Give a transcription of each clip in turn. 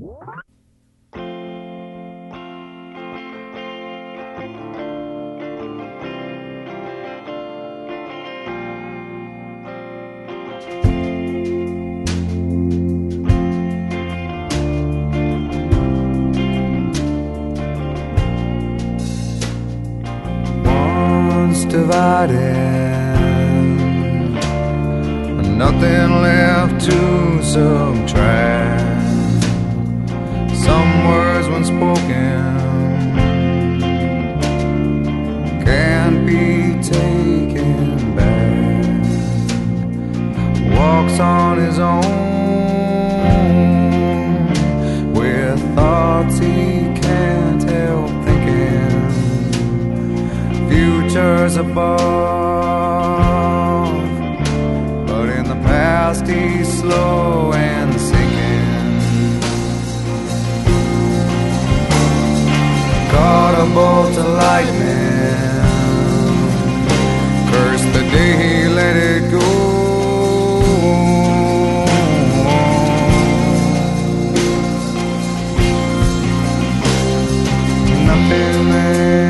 Divided, nothing left to subtract. Some words when spoken can't be taken back. Walks on his own with thoughts he can't help thinking. Futures above, but in the past he's slow and sinking. Caught a bolt of lightning, cursed the day he let it go. Nothing there.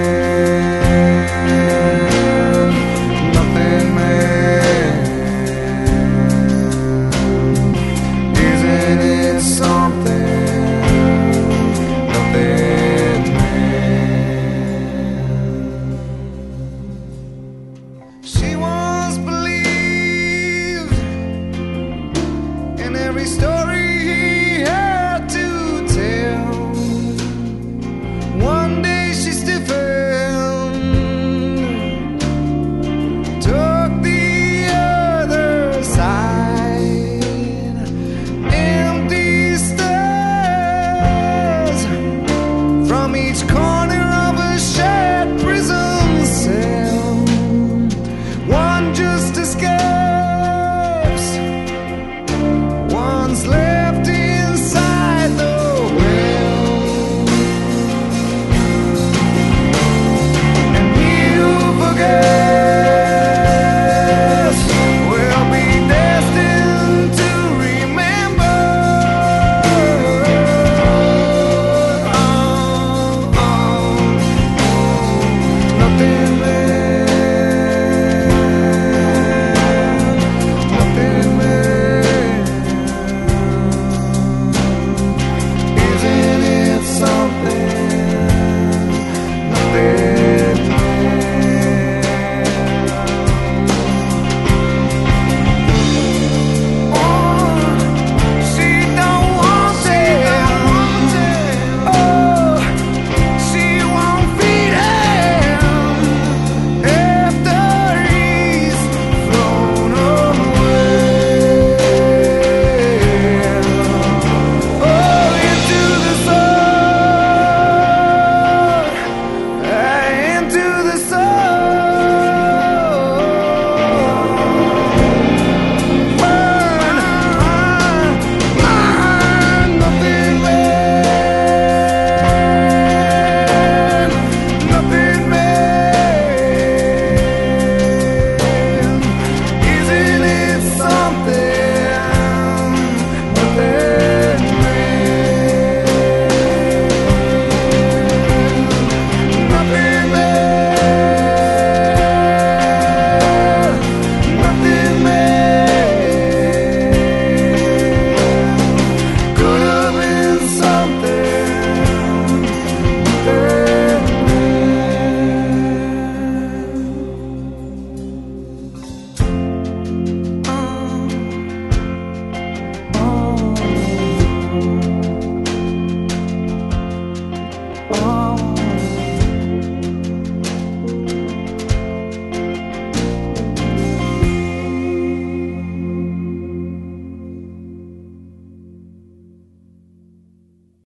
Every story he had to tell. One day she stiffened, took the other side. Empty stares from each corner.